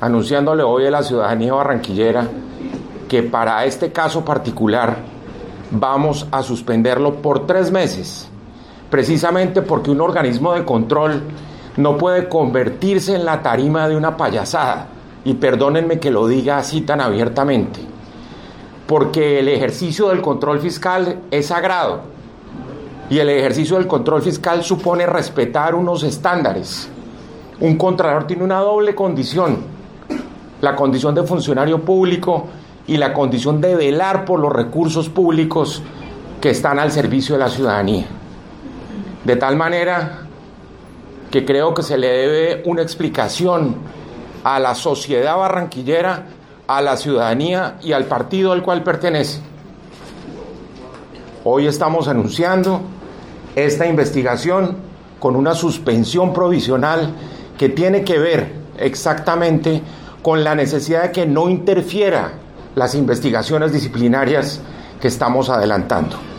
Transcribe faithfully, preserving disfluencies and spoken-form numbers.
anunciándole hoy a la ciudadanía barranquillera que para este caso particular vamos a suspenderlo por tres meses, precisamente porque un organismo de control no puede convertirse en la tarima de una payasada, y perdónenme que lo diga así tan abiertamente, porque el ejercicio del control fiscal es sagrado, y el ejercicio del control fiscal supone respetar unos estándares. Un contralor tiene una doble condición: la condición de funcionario público y la condición de velar por los recursos públicos que están al servicio de la ciudadanía. De tal manera que creo que se le debe una explicación a la sociedad barranquillera, a la ciudadanía y al partido al cual pertenece. Hoy estamos anunciando esta investigación con una suspensión provisional que tiene que ver exactamente con la necesidad de que no interfiera las investigaciones disciplinarias que estamos adelantando.